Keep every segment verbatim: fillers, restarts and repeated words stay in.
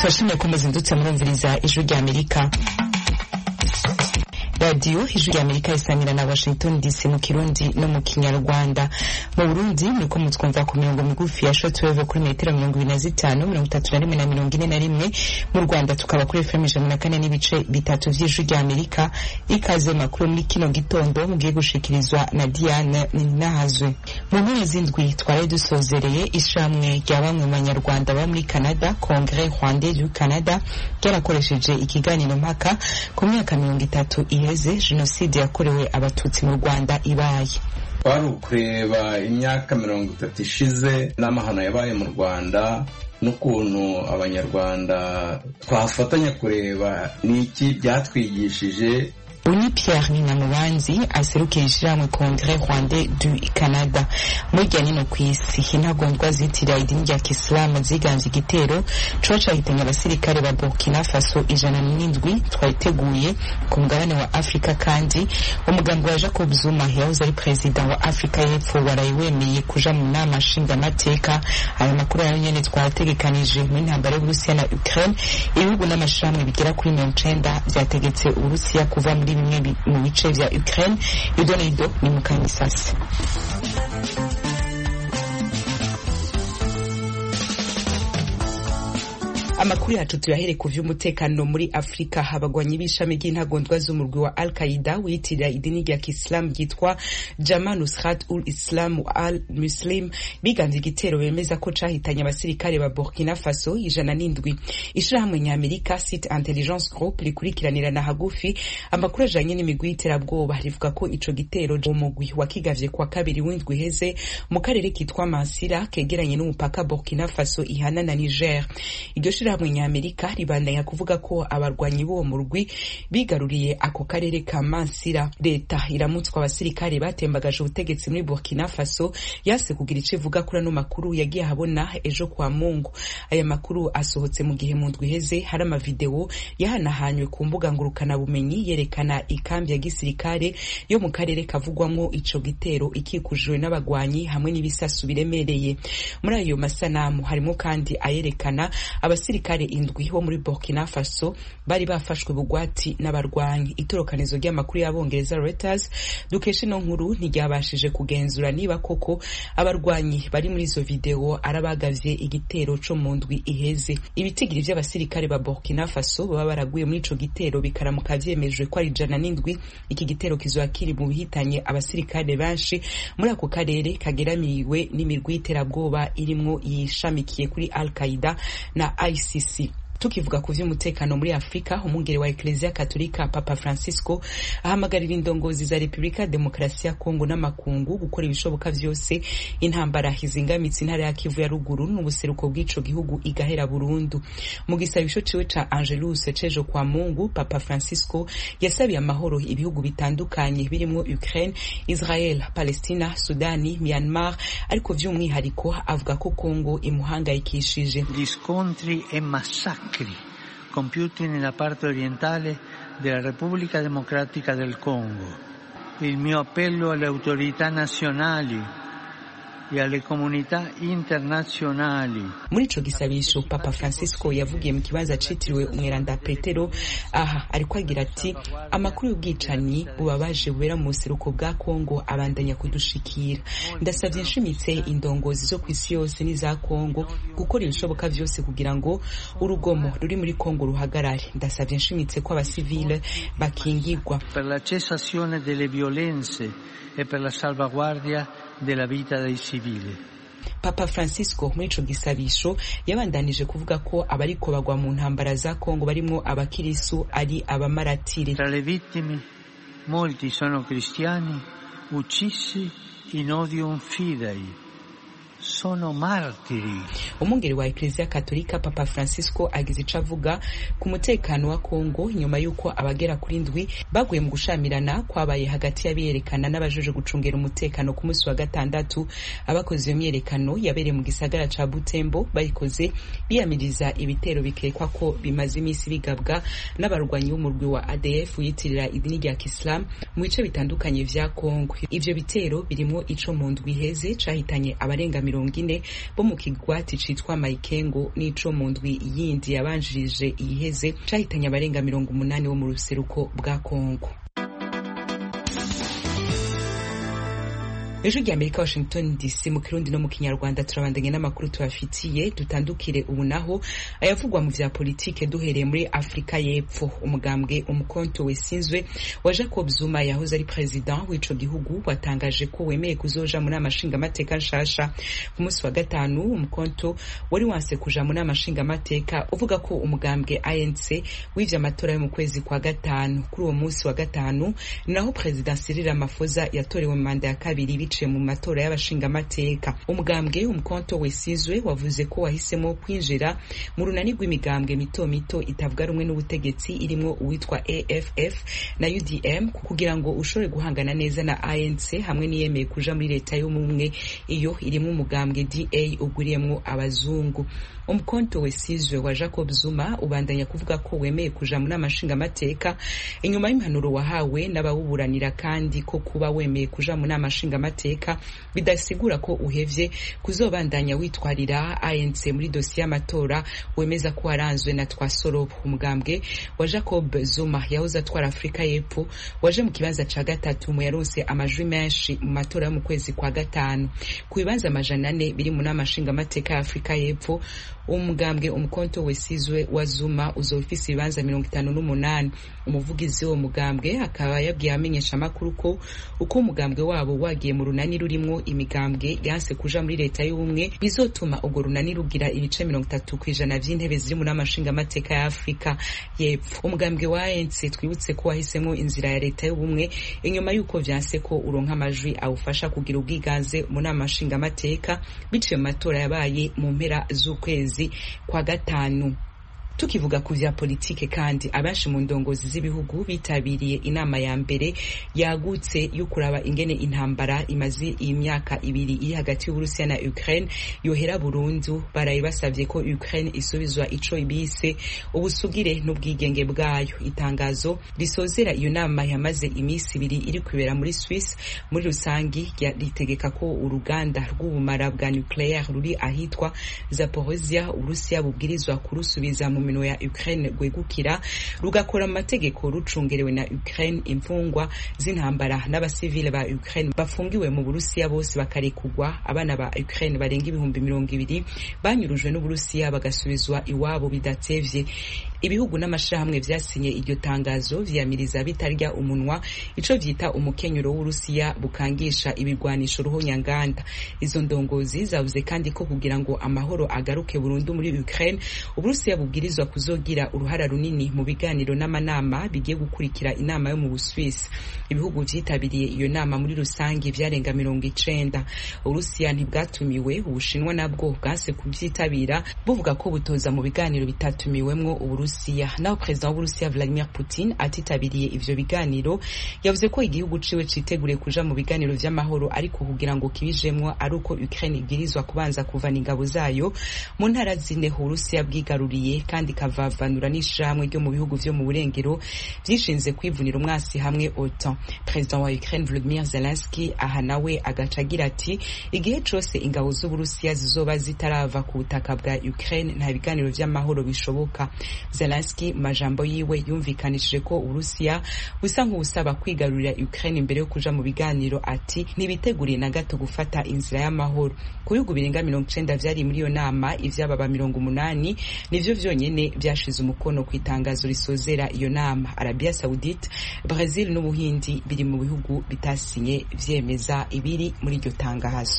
Turashimye ko muzindutse murumviriza ijwi rya Amerika. Radio ijwi rya Amerika isangira na Washington D C mu Kirundi no mu Kinyarwanda. Mu Burundi niko mutwumva ku mirongo migufi ya shortwave kuri metero mirongo ibiri na zitanu, mirongo itatu na rimwe na mirongo ine na rimwe. Mu Rwanda tukaba kuri F M ijana na kane n'ibice bitatu vy'ijwi rya Amerika. Ikaze makuru muri kino gitondo mugiye gushikirizwa na Diane Ninahazwe. Mu mpera z'indwi twari dusozereye ishamwe rya bamwe mu Banyarwanda ba muri Canada, Congrès Rwandais du Canada, ryarakoresheje ikiganiro mpaka ku myaka mirongo itatu iheze jenoside yakorewe abatutsi mu Rwanda ibaye. Twari ukureba imyaka mirongo itatu ishize n'amahano yabaye mu Rwanda n'ukuntu Abanyarwanda twafatanya kureba n'iki byatwigishije. Uni Pierre Ninamubanzi aserukira ishyirahamwe Congrès Rwandais du Canada. Muri no kwisi intagondwa zitira idini rya Kisilamu ziganze igitero coca hitanya abasirikare ba Burkina Faso ijana n'indwi twayiteguye ku mugabane wa Afrika, kandi umugambi wa Jacob Zuma yahoze ari president wa Afrika y'Epfo warayewemeye kuja mu nama nshingamateka. Ayo makuru yayo nyene twategekanije mu ntambara y'Uburusiya na Ukraine. Ibihugu n'amashami bigera kuri mirongo icenda vyategetse Uburusiya kuva muri bimwe mu bice vya Ukraine. Idonido ni Mukanyisasi. Amakuru yacu tuyahere ku vy'umutekano muri Afrika. Habagwanyi b'ishami ry'intagondwa z'umurwi wa Al-Qaeda witirira idini rya Kisilamu ryitwa Jamaat Nusrat ul-Islam al-Muslim biganze igitero bemeza ko cahitanye abasirikare ba Burkina Faso ijana n'indwi. Ishirahamwe ny'Amerika Cite Intelligence Group rikurikiranira na hagufi amakuru ajanye n'imigwi y'iterabwoba rivuga ko ico gitero umugwi wakigavye kwa kabiri w'indwi heze mu karere kitwa Mansira kegeranye n'umupaka Burkina Faso ihana na Niger. Iryo ishirahamwe ny'Amerika ribandanya kuvuga ko abarwanyi b'uwo murwi bigaruriye ako karere ka Mansira. Leta iramutswa abasirikare batembagaje ubutegetsi muri Burkina Faso yase kugira ico ivuga kuri ano makuru yagiye habona ejo kwa Mungu. Aya makuru asohotse mu gihe mu ndwi heze hari ama video yahanahanywe ku mbuga ngurukana bumenyi yerekana ikambi ya gisirikare yo mu karere kavugwamwo ico gitero ikikujwe n'abagwanyi hamwe n'ibisasu biremereye. Muri ayo masanamu harimo kandi ayerekana abasirikare indwi bo muri Burkina Faso bari bafashwe bugwati n'abarwanyi. Itorokanizo ry'amakuru y'Abongereza Reuters dukesha no nkuru ntiryabashije kugenzura niba koko abarwanyi bari muri izo video arabagavye igitero co mu ndwi iheze. Ibitigiri vy'abasirikare ba Burkina Faso baba baraguye muri ico gitero bikaramuka vyemejwe ko ari ijana n'indwi. Iki gitero kizoba kiri mu bihitanye abasirikare benshi muri ako karere kageramiwe n'imirwi y'iterabwoba irimwo yishamikiye kuri Al-Qaeda na I C C. Tukivuga ku vy'umutekano muri Afrika, umungere wa Ecclesia Katolika Papa Francisco ahamagarira indongozi za Republika Demokrasia ya Kongo n'amakungu gukora ibishoboka vyose intambara hizingamitsi intara ya Kivu ya ruguru n'ubuseruko bw'ico gihugu igahera burundu. Mu gisabisho ciwe ca Angelus cejo kwa Mungu, Papa Francisco yasabiye amahoro ibihugu bitandukanye birimo Ukraine, Israel, Palestina, Sudani, Myanmar, ariko vy'umwihariko avuga ko Kongo imuhangayikishije. Gli scontri e massacri compiuti nella parte orientale della Repubblica Democratica del Congo. Il mio appello alle autorità nazionali e alle comunità internazionali. Muri ico gisabisho Papa Francisco yavugiye mu kibanza citiriwe umweranda Petero, aha ariko agira ati amakuru y'ubwicanyi bubabaje bubera mu seruko bwa Kongo abandanya kudushikira. Ndasavye nshimitse indongozi zo kwisi yose n'iza Kongo gukora ibishoboka vyose kugira ngo urugomo ruri muri Kongo ruhagarare. Ndasavye nshimitse ko abasivile bakingirwa per la cessazione delle violenze e per la salvaguardia della vita dei civili. Papa Francisco muri ico gisabisho yabandanije kuvuga ko abariko bagwa mu ntambara za Kongo barimwo abakirisu ari abamaratiri. Tra le vittime molti sono cristiani uccisi in odium fidei. Sono martiri. Umungeri wa Ecclesia Katolika Papa Francisco agize ico avuga ku mutekano wa Kongo nyuma yuko abagera kuri ndwi baguye mu gushamirana kwabaye hagati y'abiyerekana n'abajeje gucungera umutekano ku munsi wa gatandatu. Abakoze iyo myerekano yabereye mu gisagara ca Butembo bayikoze biyamiriza ibitero bikekwa ko bimaze imisi bigabwa n'abarwanyi b'umurwi wa A D F witirira idini rya Kisilamu mu bice bitandukanye vya Kongo. Ivyo bitero birimo ico mu ndwi heze cahitanye abarenga mirongo ine bo mu kigwati citwa Maikengo n'ico mu ndwi yindi yabanjirije iheze cahitanye abarenga mirongo umunani bo mu ruseruko bwa Kongo. Ejo ry'Amerika Washington D C mu Kirundi no mu Kinyarwanda turabandanye n'amakuru tubafitiye dutandukire ubu naho ayavugwa mu vya politike duhereye muri Afrika y'Epfo. Umugambwe umukonto wesinzwe wa Jacob Zuma yahoze ari president w'ico gihugu watangaje ko wemeye kuzoja muri amashinga mateka nshasha ku munsi wa gatanu. Umukonto wari wanse kuja muri amashinga mateka uvuga ko umugambwe A N C w'ivya amatora yo mu kwezi kwa gatanu. Kuri uwo munsi wa gatanu naho president Cyril Ramaphosa yatorewe manda ya kabiri mu matora y'abashinga mateka. Umugambwe umukonto wesizwe wavuze ko wahisemo kwinjira mu runani rw'imigambwe mito mito itavuga rumwe n'ubutegetsi irimo uwitwa A F F na U D M kugira ngo ushobore guhangana neza na A N C hamwe niyemeye kuja muri leta y'umumwe iyo irimo umugambwe D A uguriyemwo abazungu. Umukonto wesizwe wa Jacob Zuma ubandanya kuvuga ko wemeye kuja muri amashinga mateka inyuma y'impanuro wahawe n'abawuburanira kandi ko kuba wemeye kuja muri amashinga mateka bidasigura ko uhevye kuzobandanya witwarira A N C muri dosiye y'amatora wemeza ko waranzwe na Twasorobo. Umugambwe wa Jacob Zuma yahoze atwara Afrika y'Epfo waje mu kibanza ca gatatu mu yaronse amajwi menshi mu matora yo mu kwezi kwa gatanu ku bibanza amajana ane biri mu n'amashinga mateka ya Afrika y'Epfo. Umugambwe umukonto wesizwe wa Zuma uzofise ibibanza mirongo itanu n'umunani. Umuvugizi wo mugambwe akaba yabwiye amenyesha makuru ko uko umugambwe wabo wagiye mu runani rurimwo imigambwe yanse kuja muri leta y'ubumwe bizotuma ugo runani rugira ibice mirongo itatu kwijana vy'intebe ziri mu n'amashinga mateka ya Afrika y'Epfo. Umugambwe wa A N C twibutse ko wahisemo inzira ya leta y'ubumwe inyuma yuko vyanse ko uronka amajwi awufasha kugira ubwiganze mu n'amashinga mateka biciye mu matora yabaye mu mpera z'ukwezi kwa gatanu. Tukivuga ku vya politike kandi abashi mu ndongozi z'ibihugu bitabiriye inama ya mbere yagutse yo kuraba ingene intambara imaze imyaka ibiri iri hagati y'Uburusiya na Ukraine yohera burundu. Baraye basavye ko Ukraine isubizwa ico ibise ubusugire n'ubwigenge bwayo. Itangazo risozera iyo nama yamaze imisi ibiri iri kwibera muri Swiss muri rusangi ritegeka ko uruganda rw'ubumara bwa nucleaire ruri ahitwa Zaporozhia Uburusiya bubwirizwa kurusubiza mu mino ya Ukraine gwegukira rugakora amategeko rucungerewe na Ukraine. Imfungwa z'intambara n'abasivile ba Ukraine bafungiwe mu Burusiya bose bakarekugwa. Abana ba Ukraine barenga ibihumbi mirongo ibiri banyurujwe n'Uburusiya bagasubizwa iwabo bidatevye. Ibihugu n'amashirahamwe vyasinye iryo tangazo vyamiriza bitarya umunwa ico vyita umukenyero w'Urusiya bukangisha ibigwanisho ruhonyanganda. Izo ndongozi zavuze kandi ko kugira ngo amahoro agaruke burundu muri Ukraine Uburusiya bubwirizwa kuzogira uruhara runini mu biganiro n'amanama bigiye gukurikira inama yo mu Buswisi. Ibihugu vyitabiriye iyo nama muri rusangi vyarenga mirongo icenda. Urusiya ntibwatumiwe, Ubushinwa nabwo bwase kuvyitabira buvuga ko butoza mu biganiro bitatumiwemwo Uburusiya. Naho President w'Uburusiya Vladimir Putin atitabiriye ivyo biganiro yavuze ko igihugu ciwe citeguriye kuja mu biganiro vy'amahoro ariko kugira ngo kibijemwo ari uko Ukraine ibwirizwa kubanza kuvana ingabo zayo mu ntara zine Uburusiya bwigaruriye kandi kavavanura n'ishamwe ryo mu bihugu vyo mu burengero vyishinze kwivunira umwasi hamwe OTAN. President wa Ukraine Volodymyr Zelensky aha nawe agacagira ati igihe cose ingabo z'Uburusiya zizoba zitarava ku butaka bwa Ukraine nta biganiro vy'amahoro bishoboka. Zelensky majambo yiwe yumvikanishije ko Uburusiya busa nk'ubusaba kwigarurira Ukraine imbere yo kuja mu biganiro ati ntibiteguriye na gato gufata inzira y'amahoro. Ku bihugu birenga mirongo icenda vyari muri iyo nama ivy'ababa mirongo umunani nivyo vyonyene vyashize umukono ku itangazo risozera iyo nama. Arabia Saudite, Brazil n'Ubuhindi biri mu bihugu bitasinye vyemeza ibiri muri iryo tangazo.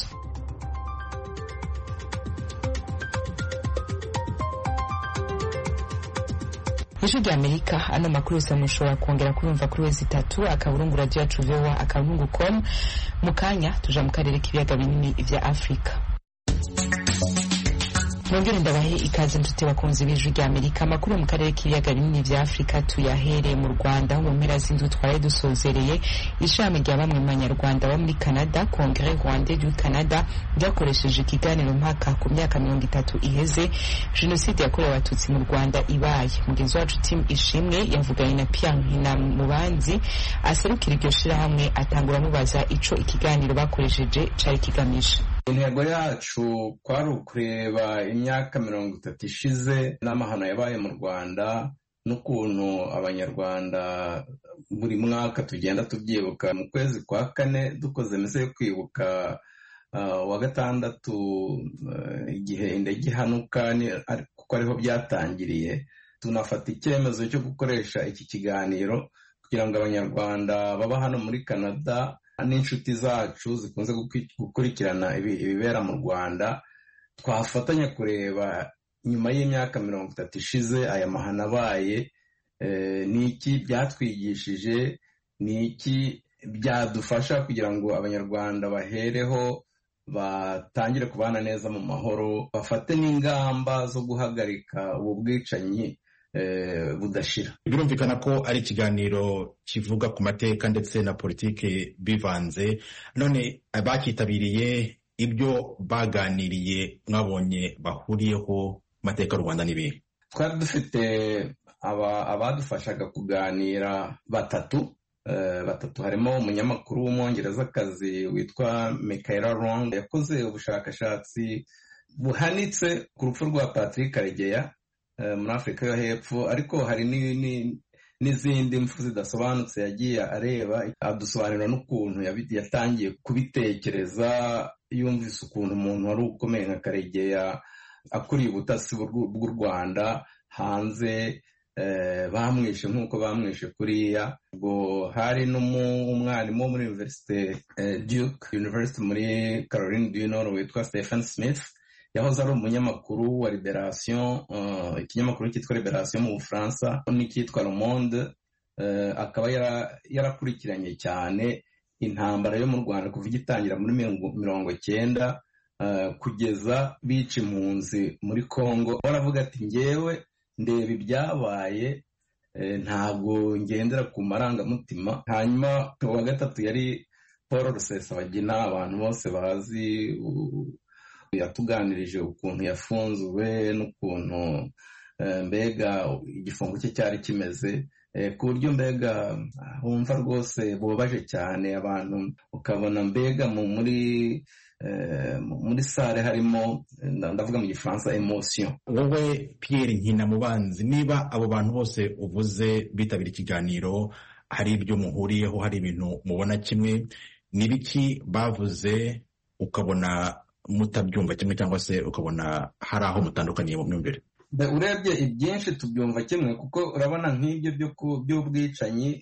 Ijwi ry'Amerika ano makuru yose mushobora kongera kuyumva kuri wezi itatu akaburungu radio yacu V O A akaburungu com. Mukanya tuja mu karere k'ibiyaga binini vya Afrika. Mwongere ndabahe ikaze nshuti bakunzi b'Ijwi rya Amerika. Amakuru mu karere k'ibiyaga binini vya Afrika tuyahereye mu Rwanda mu mpera z'indwi twari dusozereye ishami rya bamwe mu banyarwanda bo muri Canada, Congrès Rwandais du Canada, ryakoresheje ikiganiro mpaka ku myaka mirongo itatu iheze jenoside yakorewe abatutsi mu Rwanda ibaye. Mugenzi wacu Tim Ishimwe yavuganye na Pierre Nkinamubanzi aserukira iryo shirahamwe, atangura mubaza ico ikiganiro bakoresheje cari kigamije. Intego yacu kwari ukureba imyaka mirongo itatu ishize n'amahano yabaye mu Rwanda n'ukuntu abanyarwanda buri mwaka tugenda tubyibuka. Mu kwezi kwa kane dukoze mise yo kwibuka uh, wa gatandatu uh, igihe indege ihanuka kuko ariho byatangiriye, tunafata icyemezo cyo gukoresha iki kiganiro kugira ngo abanyarwanda baba hano muri Canada n'inshuti zacu zikunze gukurikirana ibibera mu Rwanda twafatanya kureba nyuma y'imyaka mirongo itatu ishize aya mahano abaye, n'iki byatwigishije, n'iki byadufasha kugira ngo abanyarwanda bahereho batangire kubana neza mu mahoro, bafate n'ingamba zo guhagarika ubu bwicanyi budashira. Birumvikana ko ari ikiganiro kivuga ku mateka ndetse na politike bivanze. None abakitabiriye ibyo baganiriye mwabonye bahuriyeho mateka y'u Rwanda n'ibindi? Twari dufite abadufashaga kuganira batatu Uh, batatu harimo umunyamakuru w'umwongerezakazi witwa Michaela Long, yakoze ubushakashatsi buhanitse ku rupfu rwa Patrick Karegeya uh, muri Afurika yo hepfo, ariko hari n'izindi mfu zidasobanutse yagiye areba, adusobanurira n'ukuntu yatangiye kubitekereza yumvise ukuntu umuntu wari ukomeye nka Karegeya akuriye ubutasi bw'u Rwanda hanze bamwishe nk'uko bamwishe kuriya. Ubwo hari n'umwarimu wo muri Universite Duke University muri Caroline du Nord witwa Stephen Smith, yahoze ari umunyamakuru wa Liberation, ikinyamakuru cyitwa Liberation mu Bufaransa n'icyitwa Le Monde. Akaba yarakurikiranye cyane intambara yo mu Rwanda kuva igitangira muri mirongo cyenda kugeza bica impunzi muri Congo. Baravuga ati njyewe ndeba ibyabaye, ntabwo ngendera ku marangamutima. Hanyuma uwa gatatu yari Paul Rusesabagina, abantu bose bazi, yatuganirije ukuntu yafunzwe n'ukuntu mbega igifungo cye cyari kimeze, ku buryo mbega wumva rwose bubabaje cyane abantu, ukabona mbega muri muri sare harimo, ndavuga mu gifaransa, emotion. Wowe Pierre Nkinamubanzi, niba abo bantu bose uvuze bitabira ikiganiro hari ibyo muhuriyeho, hari ibintu mubona kimwe, nibiki bavuze ukabona mutabyumva kimwe cyangwa se ukabona hari aho mutandukaniye mu myumvire? Urebye ibyinshi tubyumva kimwe, kuko urabona nk'ibyo by'ubwicanyi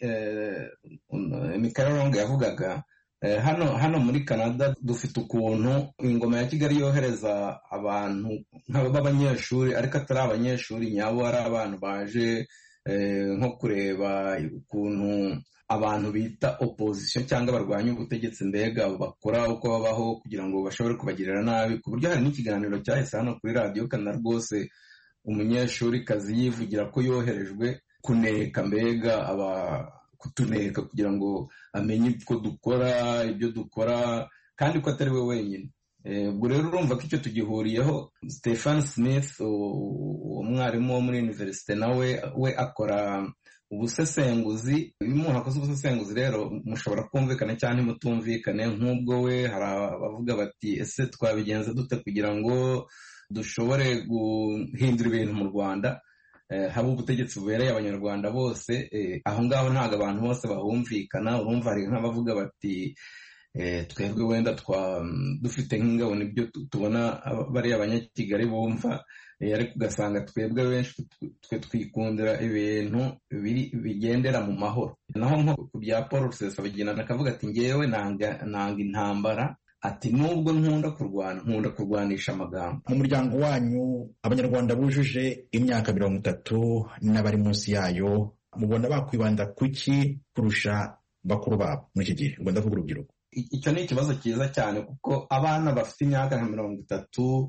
Michaela Long yavugaga. Hano hano muri Canada dufite ukuntu ingoma ya Kigali yohereza abantu nk'abanyeshuri, ariko atari abanyeshuri nyabo, ari abantu baje nko kureba ukuntu abantu bita opposition cyangwa barwanya ubutegetsi mbega bakora uko babaho kugira ngo bashobore kubagirira nabi. Ku buryo hari n'ikiganiro cyahise hano kuri Radio Canada rwose umunyeshuri kazi yivugira ko yoherejwe kuneka mbega aba kutuneka kugira ngo amenye uko dukora ibyo dukora, kandi ko atari we wenyine. Ubwo rero urumva ko icyo tugihuriyeho. Stephen Smith, umwarimu wo muri universite, nawe we akora ubusesenguzi. Iyo umuntu akoze ubusesenguzi rero mushobora kumvikana cyane mutumvikane, nk'ubwo we hari abavuga bati ese twabigenza dute kugira ngo dushobore guhindura ibintu mu Rwanda, haba ubutegetsi bubereye abanyarwanda bose. Aho ngaho ntabwo abantu bose bahumvikana. Urumva hari nk'abavuga bati twebwe wenda dufite nk'ingabo nibyo tubona bariya abanyakigali bumva, ariko ugasanga twebwe benshi twe twikundira ibintu bigendera mu mahoro. Naho nko ku bya Paul Rusesabagina akavuga ati njyewe nanga intambara, ati nubwo nkunda kurwana nkunda kurwanisha amagambo. Mu muryango wanyu abanyarwanda bujuje imyaka mirongo itatu n'abari munsi yayo, mubona bakwibanda kuki kurusha bakuru babo muri iki gihe? Ubwo ndavuga urubyiruko. Icyo ni ikibazo cyiza cyane, kuko abana bafite imyaka nka mirongo itatu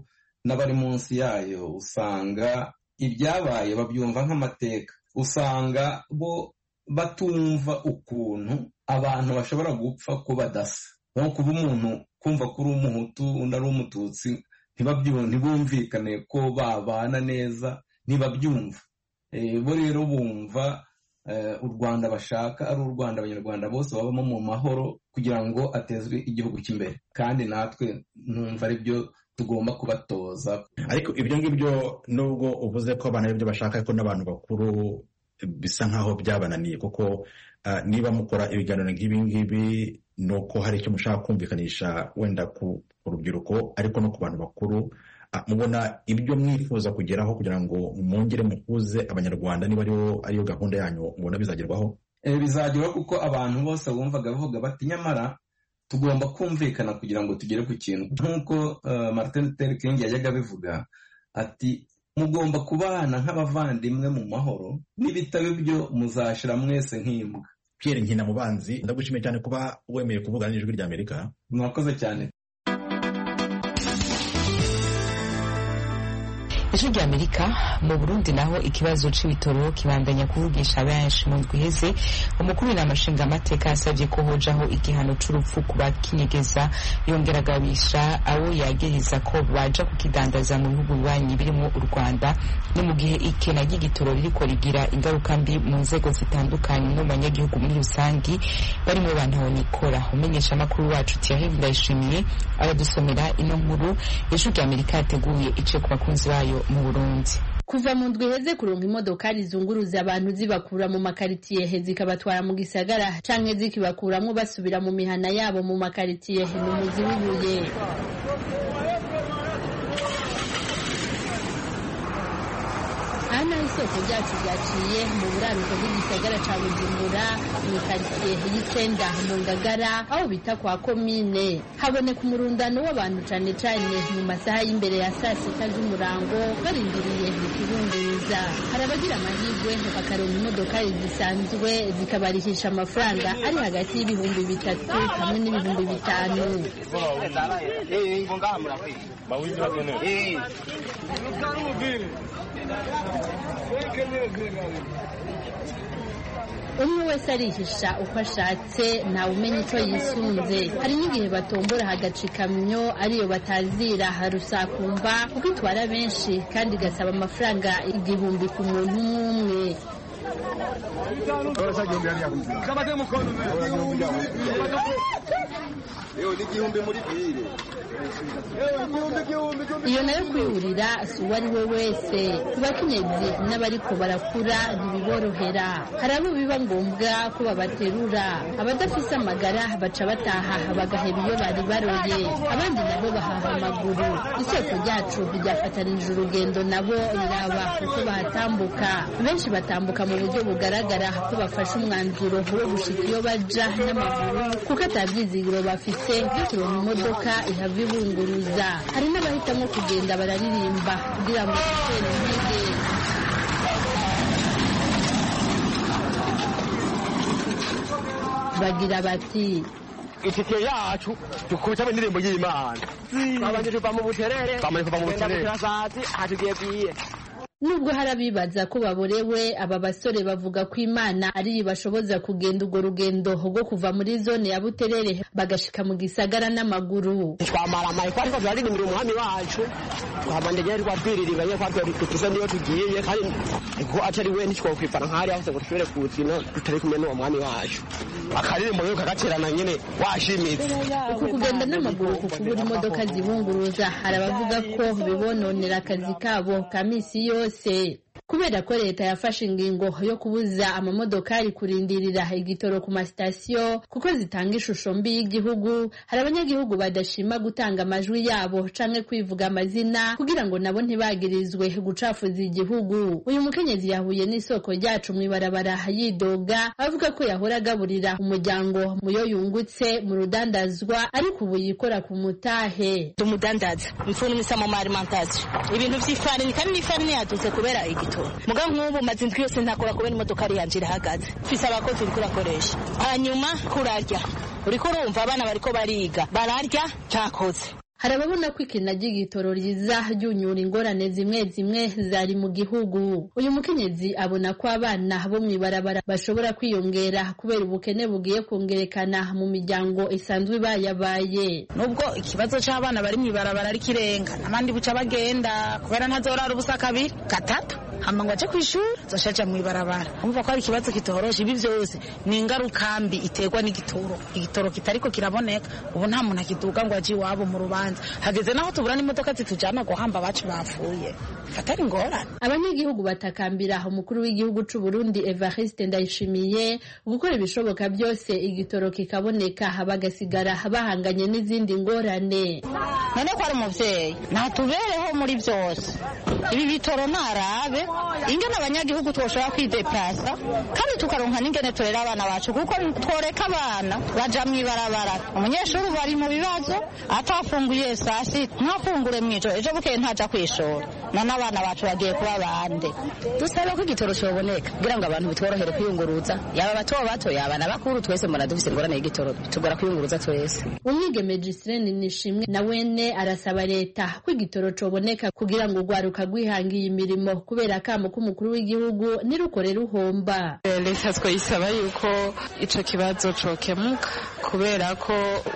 n'abari munsi yayo usanga ibyabaye babyumva nk'amateka, usanga bo batumva ukuntu abantu bashobora gupfa ko badasa, nko kuba umuntu kumva ko uri umuhutu undi ari umututsi ntibumvikane ko babana neza, ntibabyumva. Bo rero bumva u Rwanda bashaka ari u Rwanda abanyarwanda bose babamo mu mahoro kugira ngo atezwe igihugu cy'imbere, kandi natwe numva ari byo tugomba kubatoza. Ariko ibyo ngibyo nubwo uvuze ko abana ibyo bashaka ko n'abantu bakuru bisa nkaho byabananiye, kuko uh, niba mukora ibiganiro nk'ibi ngibi nuko hari icyo mushaka kumvikanisha wenda ku rubyiruko ariko no ku bantu bakuru, uh, mubona ibyo mwifuza kugeraho kugira ngo mwongere muhuze abanyarwanda, niba ariyo ariyo gahunda yanyu mubona bizagerwaho? E, bizagerwaho kuko abantu bose bumvaga bavuga bati nyamara tugomba kumvikana kugira ngo tugere ku kintu, nk'uko uh, Martin Luther King yajyaga bivuga ati mugomba kubana nk'abavandimwe mu mahoro, n'ibitabo byo muzashira mwese nk'imbwa. Pierre Nkinamubanzi, ndagushimiye cyane kuba wemeye kuvugana n'Ijwi ry'Amerika. Mwakoze cyane. Ijwi ry'Amerika. Mu Burundi naho ikibazo c'ibitoro kibandanya kuvugisha benshi. Mu ndwi iheze umukuru w'amashinga amateka yasabye ko hojaho igihano c'urupfu ku bakinyegeza, yongera agabisha abo yagiriza ko baja kukidandaza mu bihugu bibanyi birimo u Rwanda, ni mu gihe ikena ry'igitoro ririko rigira ingaruka mbi mu nzego zitandukanye no mu banyagihugu muri rusangi barimo bantahonikora. Umenyesha amakuru wacu Thierry Ndayishimiye aradusomera ino nkuru Ijwi ry'Amerika yateguye ice ku bakunzi bayo mu Burundi. Kuva mu ndwi heze kuronka imodokari zunguruza abantu zibakura mu makaritiye zikabatwara mu gisagara canke zikibakuramwo basubira mu mihana yabo mu makaritiye mu muzi w'ibuye. Ana isoko ryacu ryaciye mu buraruko bw'igisagara ca Bujumbura mu karitiye y'Icenda mu Ngagara aho bita kwa komine. Haboneka umurundano w'abantu cane cane mu masaha y'imbere ya saa sita z'umurango barindiriye ikibunguruza. Hari abagira amahirwe bakaronka imodokari zisanzwe zikabarihisha amafaranga ari hagati y'ibihumbi bitatu hamwe n'ibihumbi bitanu. Umwe wese arihisha uko ashatse, ntawe umenya icyo yisunze. Hari n'igihe batombora hagaca ikamyo ariyo batazira harusakumba kuko itwara benshi kandi igasaba amafaranga igihumbi ku muntu umwe. Iyo nayo kwihurira si uwo ari we wese. Ku bakenyezi n'abariko barakura ntibiborohera, hari abo biba ngombwa ko babaterura. Abadafise amagara baca bataha bagaheba iyo bari baroye, abandi nabo bahaha amaguru. Isoko ryacu ryafatanije urugendo nabo riraba uko bahatambuka. Benshi batambuka mu buryo bugaragara ko bafashe umwanzuro wo gushika iyo baja n'amaguru kuko atabyizigiro bafise byo kuronka imodoka ihava ibunguruza. Hari n'abahitamo kugenda bararirimba kugira ngo batere intege. Bagira bati itike yacu dukubitamo indirimbo y'Imana, babanje tuva mu buterere bamaze kuva mu buterere hatugiye bwiye. Nubwo harabibaza ko baborewe, aba basore bavuga ko Imana ari ibashoboza kugenda urwo rugendo rwo kuva muri zone ya Buterere bagashika mu gisagara n'amaguru. Twamara amaye kwa ariko turaririmbira umwami wacu, twabandegeye twatwiririganye kwa twese niyo tugiye, kandi ko atari we nicyo kwifana nkari aho ngo tushobore kuzina tutari kumwe n'uwo mwami wacu. Akaririmbo yo kagacerana nyene washimitse. Uku kugenda n'amaguru ku kubura imodoka zibunguruza hari abavuga ko bibononera akazi kabo ka misi yo kubera ko leta yafashe ingingo yo kubuza amamodokari kurindirira igitoro ku masitasiyo kuko zitanga ishusho mbi y'igihugu. Hari abanyagihugu badashima gutanga amajwi yabo canke kwivuga amazina kugira ngo nabo ntibagirizwe gucafuza igihugu. Uyu mukenyezi yahuye n'isoko ryacu mw'ibarabara yidoga, avuga ko yahora agaburira umuryango muyo yungutse mu rudandazwa ariko ubu yikora ku mutahe. Tumudandaza mfuni misamo ma alimentation ibintu vy'ifarini kandi n'ifarini yadutse kubera igitoro. Muga nk'ubu maze indwi yose ntakora kubera imodokari yanje irahagaze, mfise abakozi uriko urakoresha. Hanyuma kurarya uriko urumva abana bariko bariga bararya cyakoze hari ababona ko ikina ry'igitoro riza ryunyura ingorane zimwe zimwe zari mu gihugu. Uyu mukenyezi abona ko abana bo mw'ibarabara bashobora kwiyongera kubera ubukene bugiye kongerekana mu miryango isanzwe bayabaye. Nubwo ikibazo c'abana bari mw'ibarabara ari kirenga, abandi buca bagenda kubera ntazorara ubusa kabiri gatatu hama ngo aje kw'ishuri zoshaja mw'ibarabara. Umva ko ari ikibazo kitoroshe. Ibi vyose ni ingaruka mbi iterwa n'igitoro. Igitoro kitariko kiraboneka, ubu nta muntu akiduga ngo aje iwabo mu rubanza. Hageze naho tubura n'imodoka zitujana guhamba abacu bapfuye. Fatari ingorane. Abanyagihugu batakambira umukuru w'igihugu c'u Burundi Evariste Ndayishimiye gukora ibishoboka byose igitoro kikaboneka, bagasigara bahanganye n'izindi ngorane. None ko ari umuvyeyi natubereho muri byose. Ibi bitoro narabe ingene abanyagihugu twoshobora kwideplasa kandi tukaronka n'ingene torera abana bacu, kuko tworeka abana baja mw'ibarabara. Umunyeshuri bari mu bibazo atafunguye sasi ntafungure mwijo ejo bukeye ntaja kwishora, none abana bacu bagiye kuba bande. Dusabe ko igitoro cyoboneka kugira ngo abantu bitworohere kwiyunguruza, yaba bato bato yaba n'abakuru, twese mura dufise ingorane y'igitoro tugora kwiyunguruza twese. Umwigeme Gislene Nishimwe na wene arasaba leta ko igitoro coboneka kugira ngo ugwaruka rwihangiye imirimo, kubera akamo k'umukuru w'igihugu nirukore ruhomba. Leta twayisaba yuko ico kibazo cokemuka, kubera ko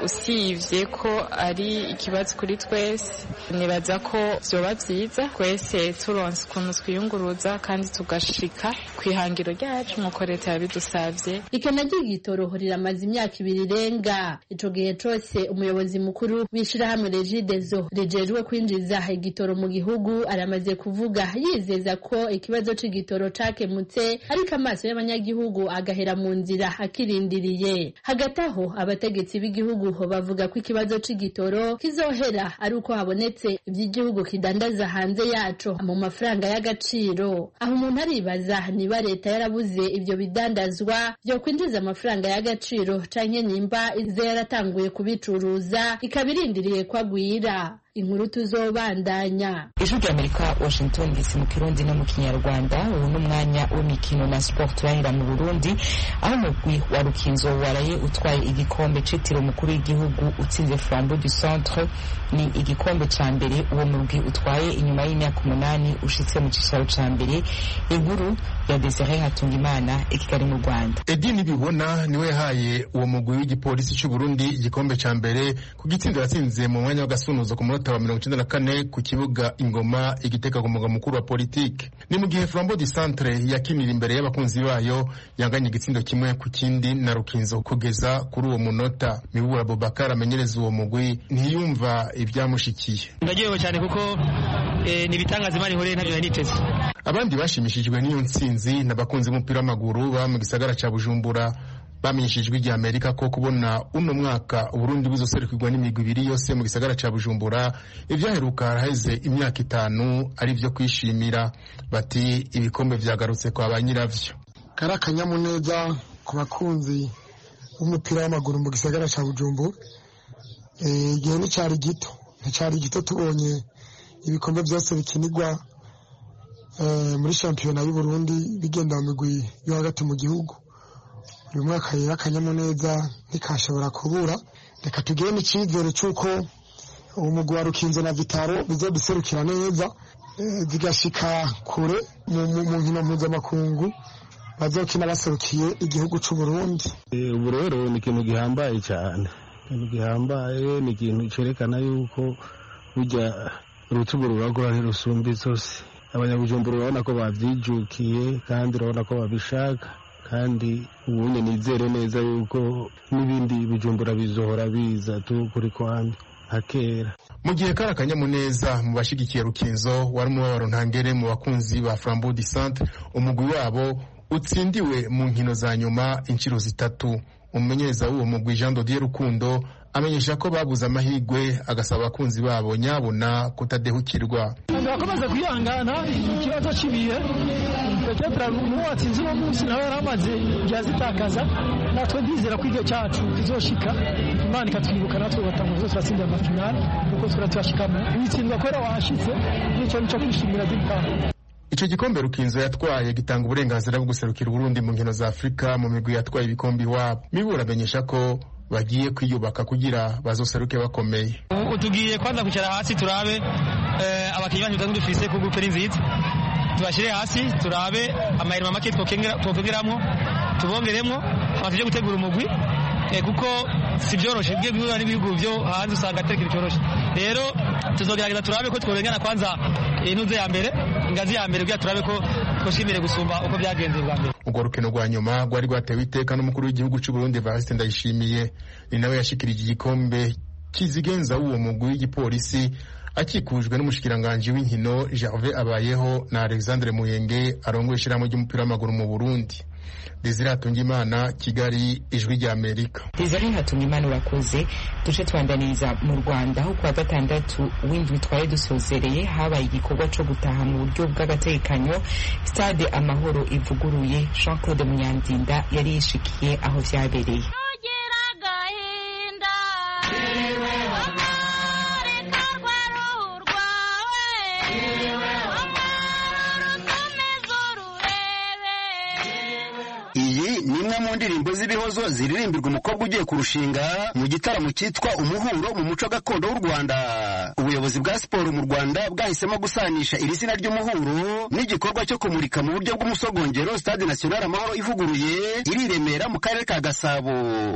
usivye ko ari ikibazo kuri twese, nibaza ko vyoba vyiza twese turonse ukuntu twiyunguruza kandi tugashika kwihangiro ryacu nk'uko leta yabidusavye. Ikena ry'igitoro riramaze imyaka ibiri irenga. Ico gihe cose umuyobozi mukuru w'ishirahamwe Regideso rijejwe kwinjiza igitoro mu gihugu aramaze kuvuga yizeza ko ikibazo c'igitoro cakemutse, ariko amaso y'abanyagihugu agahera mu nzira akirindiriye. Hagati aho abategetsi b'igihugu bavuga ko ikibazo c'igitoro kizohera ari uko habonetse ivy'igihugu kidandaza hanze yaco mu mafaranga y'agaciro. Aho umuntu aribaza niba leta yarabuze ivyo bidandazwa byo kwinjiza amafaranga y'agaciro canke nimba ize yaratanguye kubicuruza ikabirindiriye kwagwira. Inkuru tuzobandanya. Ijwi ry'Amerika, Washington D C mu Kirundi no mu Kinyarwanda. Ubu n'umwanya w'imikino na sport turahera mu Burundi, aho umugwi wa Rukinzo waraye utwaye igikombe citiriwe umukuru w'igihugu utsinze Flambeau du Centre. Ni igikombe ca mbere uwo mugwi utwaye inyuma y'imyaka umunani ushitse mu cicaro ca mbere. Inkuru ya Desire Hatungimana ikigari mu Rwanda. Edini Bibona niwe yahaye uwo mugwi w'igipolisi c'u Burundi igikombe ca mbere ku gitsinda yatsinze mu mwanya w'agasunuzo ku munota wa mirongo icenda na kane ku kibuga Ingoma Igitega ku mugwa mukuru wa politike. Ni mu gihe Flambeau du Centre yakinira imbere y'abakunzi bayo yanganye igitsindo kimwe ku kindi na Rukinzo kugeza kuri uwo munota. Mibura Bobakara amenyereza uwo mugwi ntiyumva ibyamushikiye. Ndagiyeho cyane kuko eh, ni bitangaza imana ihore ntavyo yaniteze. Abandi bashimishijwe n'iyo ntsinzi n'abakunzi b'umupira w'amaguru ba mu gisagara ca Bujumbura bamenyeshejwe ijya Amerika ko kubona uno mwaka Burundi buzoserukirwa n'imigwi ibiri yose mu gisagara ca Bujumbura ivyaheruka haraheze imyaka itanu ari vyo kwishimira. Bati ibikombe vyagarutse kwa banyiravyo. Karakanyamuneza ku bakunzi b'umupira w'amaguru mu gisagara ca Bujumbura. Eh igihe ni cari gito, ni cari gito tubonye ibikombe byose bikinirwa eh muri shampiyona y'u Burundi bigenda mu migwi yo hagati mu gihugu. Uyu mwaka rero akanyamuneza ntikashobora kubura. Reka tugire n'icizere c'uko umugwi wa Rukinzo na Vitaro bizoduserukira neza zigashika kure mu nkino mpuzamakungu bazokina baserukiye igihugu c'u Burundi. Ubu rero ni ikintu gihambaye cyane, ikintu gihambaye, ni ikintu cerekana yuko burya urutugu ruragora ntirusumba zose. Abanyabujumbura urabona ko bavyijukiye kandi urabona ko babishaka, kandi ubunye nizere neza yuko n'ibindi Bujumbura bizohora biza tu kuri kwami hakera. Mu gihe kara kanyamuneza mu bashigikiye Rukinzo wari mu babaro ntangere mu bakunzi ba Flambeau du Centre, umugwi wabo utsindiwe mu nkino za nyuma inshiro zitatu. Umumenyereza w'uwo mugwi Jean Dodier Rukundo amenyesha ko babuze amahigwe, agasaba abakunzi babo nyabona kutadehukirwa. Ndakomeza kwihangana ikibazo cibiye Petetra muwatsinze no munsi nawe yaramaze yazitakaza, natwe ndizera ko igihe cyacu kizoshika, Imana ikatwibuka natwe batanguza turatsinda amafinale kuko turatashikamo ibitsindwa kwera washitse nico nico kwishimira dipana. Ico gikombe Rukinzo yatwaye gitanga uburenganzira bwo guserukira Burundi mu nkino za Afrika mu migwi yatwaye ibikombe iwabo. Mibura amenyesha ko bagiye kwiyubaka kugira bazoseruke bakomeye. Tugiye kwanza kwicara hasi turabe abakinnyi bacu batatu dufise ku groupe nziza, tubashire hasi turabe amahirwe make twokongeramo tubongeremo abatuje gutegura umugwi kuko si byoroshe bwe guhura n'ibihugu byo hanze usanga atari byoroshe. Rero tuzogerageza turabe ko tworengana kwanza intuze ya mbere ingazi ya mbere kugira turabe ko twoshimire gusumba uko byagenze bwa mbere. Ubwo rukino rwa nyuma rwari rwatewe iteka n'umukuru w'igihugu cy'u Burundi Evariste Ndayishimiye, ni nawe yashikirije igikombe kizigenza uwo mugwi w'igipolisi akikujwe n'umushikiranganje w'inkino Gervais Abayeho na Alexandre Muyenge arongoye ishirahamwe ry'umupira w'amaguru mu Burundi. Desire Hatungimana, Kigali, Ijwi rya Amerika. Desire Hatungimana urakoze. Duce twandaniriza mu Rwanda aho kwa gatandatu w'indwi twari dusozereye habaye igikorwa cyo gutaha mu buryo bw'agatekanyo Stade Amahoro ivuguruye. Jean Claude Munyandinda yari yishikiye aho vyabereye. Nimwe mu ndirimbo z'ibihozo ziririmbirwa umukobwa ugiye kurushinga mu gitaramo cyitwa Umuhuro mu muco gakondo w'u Rwanda. Ubuyobozi bwa siporo mu Rwanda bwahisemo gusanisha iri zina ry'umuhuro n'igikorwa cyo kumurika mu buryo bw'umusogongero Stade National Amahoro ivuguruye iri Remera mu karere ka Gasabo.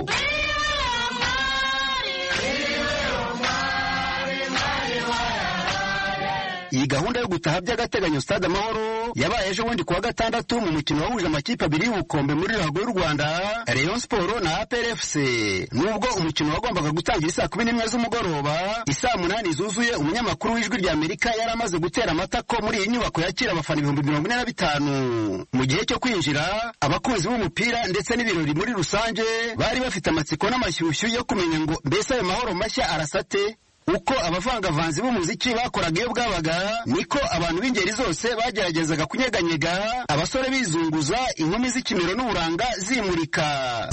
Iyi gahunda yo gutaha by'agateganyo Stade Amahoro yabaye ejo bundi kuwa gatandatu mu mukino wahuje amakipe abiri y'ubukombe muri ruhago y'u Rwanda, Rayon Sport na A P R F C. Nubwo umukino wagombaga gutangira saa kumi n'imwe z'umugoroba, isaa munani zuzuye umunyamakuru w'Ijwi rya Amerika yari amaze gutera amatako muri iyi nyubako yakira abafana ibihumbi mirongo ine na bitanu. Mu gihe cyo kwinjira, abakunzi b'umupira ndetse n'ibirori muri rusange bari bafite amatsiko n'amashyushyu yo kumenya ngo mbese ayo mahoro mashya arasate. Uko abavangavanzi b'umuziki bakoraga iyo bwabaga, niko abantu b'ingeri zose bageragezaga kunyeganyega, abasore bizunguza, inkumi z'ikimero n'uburanga zimurika.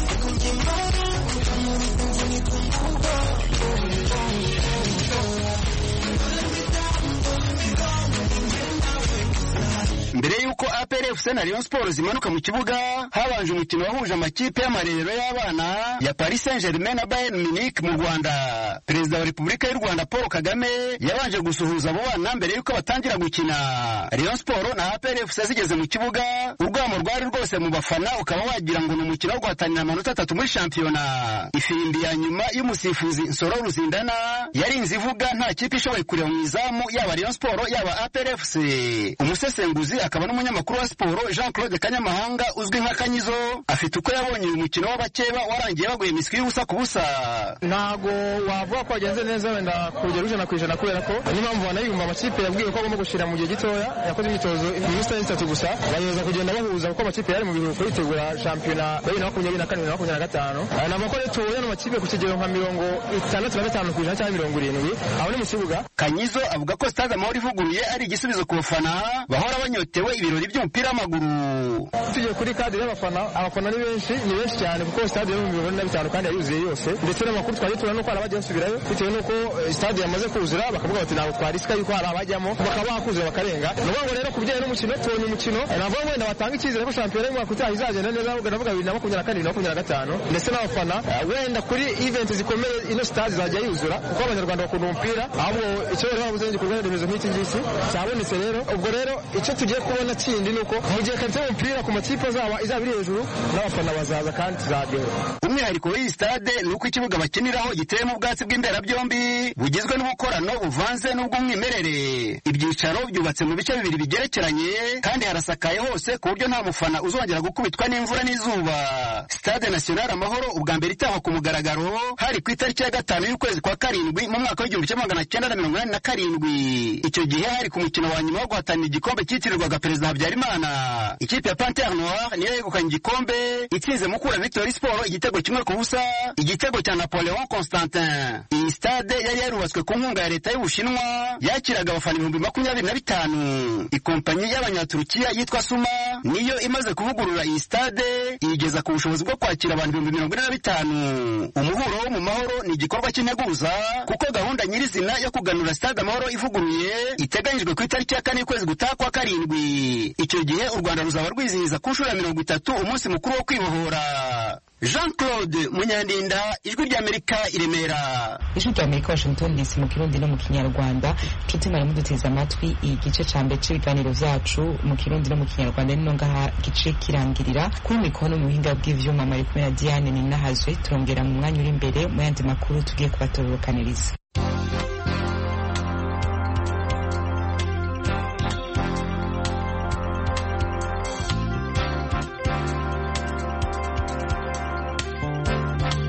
Mbere yuko A P R F C na Rayon Sport zimanuka mu kibuga, habanje umukino wahuje amakipe y'amarerero y'abana ya Paris Saint-Germain na Bayern Munich mu Rwanda. Perezida wa Repubulika y'u Rwanda Paul Kagame yabanje gusuhuza abo bana mbere yuko batangira gukina. Rayon Sport na A P R F C zigeze mu kibuga, urwamo rwari rwose mu bafana ukaba wagira ngo ni umukino wo guhatanira amanota atatu muri shampiyona. Ifirimbi ya nyuma y'umusifuzi Nsoro Ruzindana yarinze ivuga nta kipe ishoboye kureba mu izamu yaba Rayon Sport yaba A P R F C. Umusesenguzi akaba n'umunyamakuru wa siporo Jean Claude Kanyamahanga uzwi nka Kanyizo afite uko yabonye uyu mukino w'abakeba warangiye baguye miswi y'ubusa ku busa. Ntago wavuga ko wagenze neza wenda kugera ijana ku ijana kubera ko n'impamvu banayumva amakipe yabwiwe ko agomba gushira mu gihe gitoya yakoze imyitozo iminsi itatu gusa, bayoza kugenda bahuza kuko amakipe yari mu biruhuko yitegura shampiyona ya bibiri na makumyabiri na kane na makumyabiri na gatanu. Aya makore tuye no makipe ku kigero nka mirongo itandatu na gatanu ku ijana cyangwa mirongo irindwi aho ni mu kibuga. Kanyizo avuga ko Stade Amahoro ivuguruye ari igisubizo ku bafana bahora banyotewe ibirori by'umupira w'amaguru. Tugiye kuri kadire y'abafana, abafana ni benshi ni benshi cyane kuko stade yo mu mirongo ine na bitanu kandi yuzuye yose, ndetse n'amakuru twaje tubona nuko abajya basubirayo bitewe nuko stade yamaze kuzura, bakavuga bati ntabwo twarisika yuko hari abajyamo bakaba bakuze bakarenga. Nuvuga ngo rero kubijyanye n'umukino tubonye umukino navuga wenda batanga icyizere ko shampiyona y'umwaka utaha izagenda neza, ahubwo navuga bibiri na makumyabiri na kane na makumyabiri na gatanu, ndetse n'abafana wenda kuri event zikomeye ino stade zajya yuzura kuko abanyarwanda bakunda umupira, ahubwo icyo rero babuze n'igikorwa remezo nk'iki ngiki cyabonetse. Rero ubwo rero icyo tugiye kubona kindi nuko mu gihe kari umupira ku makipe azaba izaba iri hejuru n'abafana bazaza kandi tuzaryoha. Umwihariko w'iyi stade ni uko ikibuga bakiniraho giteyemo ubwatsi bw'imberabyombi bugizwe n'ubukorano buvanze n'ubw'umwimerere. Ibyicaro byubatse mu bice bibiri bigerekeranye kandi harasakaye hose ku buryo nta mufana uzongera gukubitwa n'imvura n'izuba. Stade National Amahoro ubwa mbere itahwa ku mugaragaro hari ku itariki ya gatanu y'ukwezi kwa karindwi mu mwaka w'igihumbi kimwe magana cyenda na mirongo inani na karindwi. Icyo gihe hari ku mukino wa nyuma wo guhatanira igikombe cyitirirwaga Perezida Habyarimana. Ikipe ya Panthère Noire niyo yegukanye igikombe itsinze Mukura Victory Sport igitego kimwe ku busa, igitego cya Napoleon Constantin. Iyi stade yari yarubatswe ku nkunga ya leta y'Ubushinwa yakiraga abafana ibihumbi makumyabiri na bitanu. Ikompanyi y'Abanyaturukiya yitwa Suma niyo imaze kuvugurura iyi stade igeza ku bushobozi bwo kwakira abantu ibihumbi mirongo ine na bitanu. Umuhuro wo mu mahoro ni igikorwa cy'integuza kuko gahunda nyirizina yo kuganura Stade Amahoro ivuguruye iteganyijwe ku itariki ya kane y'ukwezi gutaha kwa karindwi. Icyo gihe gihe u Rwanda ruzaba rwizihiza ku nshuro ya mirongo itatu umunsi mukuru wo kwibohora. Jean Claude Munyandinda, Ijwi ry'Amerika, i Remera. Ijwi ry'Amerika, Washington D C, mu Kirundi no mu Kinyarwanda. Nshuti mwari muduteze amatwi igice ca mbere c'ibiganiro vyacu mu Kirundi no mu Kinyarwanda, nino ngaha gice kirangirira. Kuri mikono mu buhinga bw'ivyuma mari kumwe na Diane Ninahazwe. Turongera mu mwanya uri imbere mu yandi makuru tugiye kubatororokaniriza.